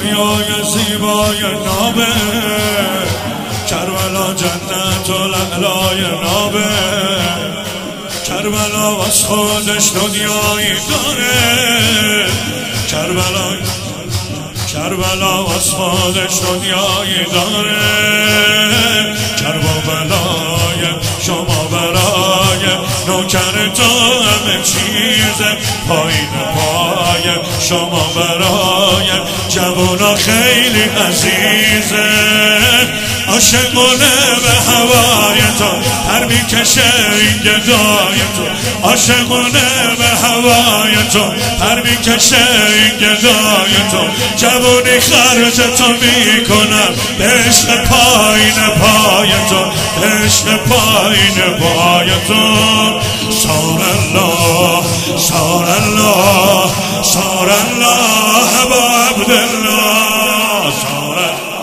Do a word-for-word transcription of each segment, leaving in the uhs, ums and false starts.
رویای زیبای نابه، کربلا جنت و لعلای نابه. کربلا از خودش دنیایی داره، کربلا کربلا از خودش دنیایی داره. کربلای شما برای نوکر تو همه چیز، پایین پای شما برای جوونا خیلی عزیزه. عاشقونه به هوای تو پر میکشه این گدای تو، عاشقونه به هوای تو پر میکشه این گدای تو. جوونی خرج تو میکنم به عشق پایین پای تو، به عشق پایین پای تو. سار الله سار الله سار الله ابا عبدالله، سار الله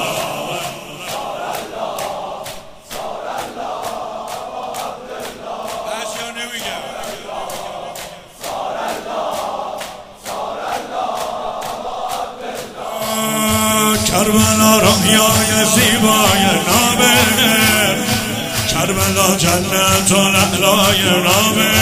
کربلا رویای زیبای نابه، کربلا جنت و لعلای نابه.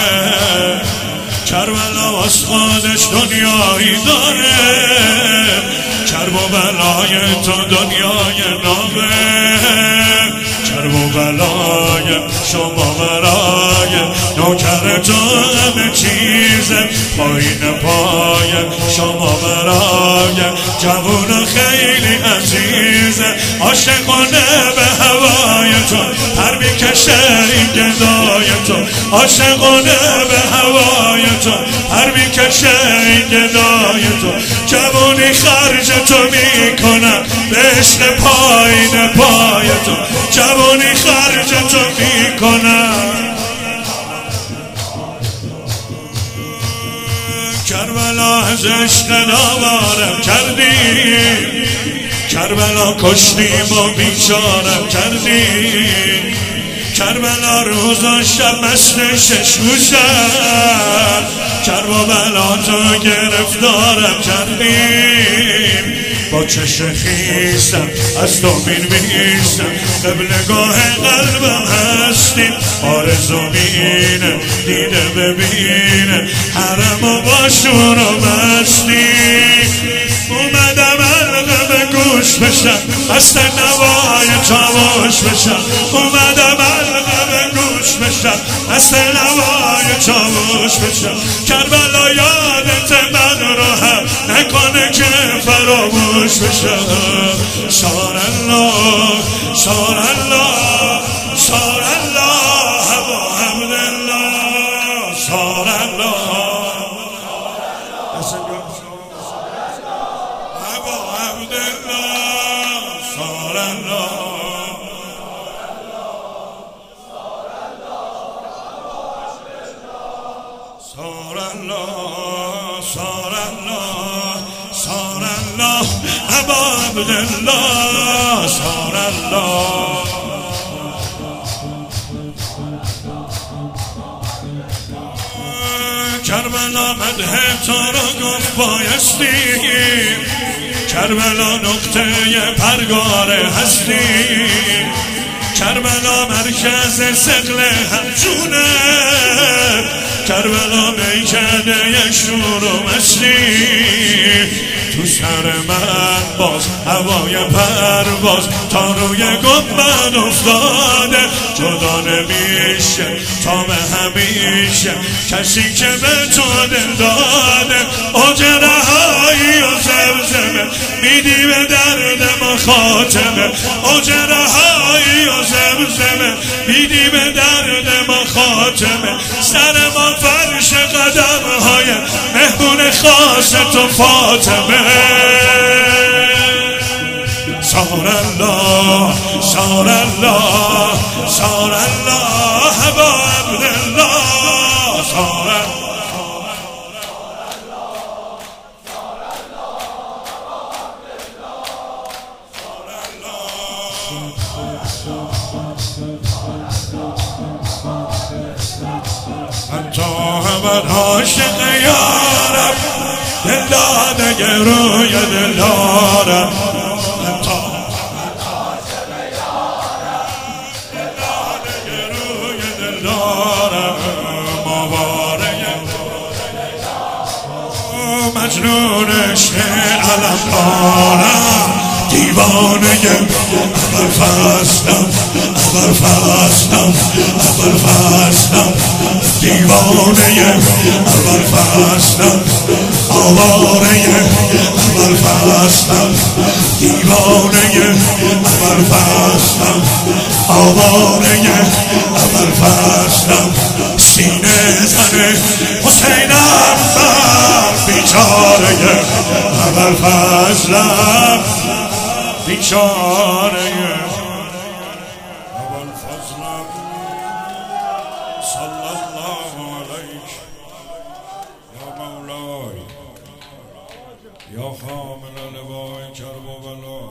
کربلا از خودش دنیایی داره، کرب و بلای تو دنیای نابه. کرب و بلای شما برای نوکر تو همه چیز، پایین پای شما برای جوون خیلی عزیزه. عاشقانه به هوای تو پر میکشه این گدای تو، عاشقانه به هوای تو پر میکشه این گدای تو. جوونی خرج تو میکنم به عشق پایین پای تو، جوونی خرج تو میکنم. کربلا از عشق نوارم کردی، کربلا کشتیم و بیچارم کردی. کربلا روز و شب مست شش گوشم، کربلا تو گرفتارم کردیم. با چشم خیسم از تو می‌نویسم، قبلگاه قلبم هستیم. آرزو مینه دیده ببینه، حرم و باشون و مستی. اومدم حلقه به گوش بشم، مست نوای چاوش بشم. اومدم حلقه به گوش بشم، مست نوای چاوش بشم. کربلا یادت من رو هم نکنه که فراموش بشم. سار الله سار الله سار الله ابا عبدالله، سار الله ابا عبدالله، سار الله سار الله سار الله سار الله ابا عبدالله، سار الله. کربلا مدح تو رو گفت بایستی، کربلا نقطه پرگار هستی. کربلا مرکز سقل همچونه، کربلا میکده شور و مستی. تو سر من باز هوای پرواز تا روی گنبد افتاده. جدا نمیشه تا به همیشه کسی که به تو دل داده. اوج رهایی و زمزمه میدی به درد ما خاتمه. اوج رهایی و زمزمه میدی به درد ما خاتمه. سر ما فرش قدم های مهمون خاص تو فاطمه. سار الله سار الله سار الله ابا عبدالله، سار من تا ابد عاشق یارم، دلاده روی دلارم مجنونش علم دارم دیوانه اول فصلم اول فصلم اول فصلم دیوانه اول فصلم آواره اول فصلم دیوانه اول فصلم آواره اول فصلم سینه زن حسینم بر بیچاره اول فصلم بیچاره اول فصلم صلی الله علیک یا مولای یا حامل لوای کرب و بلا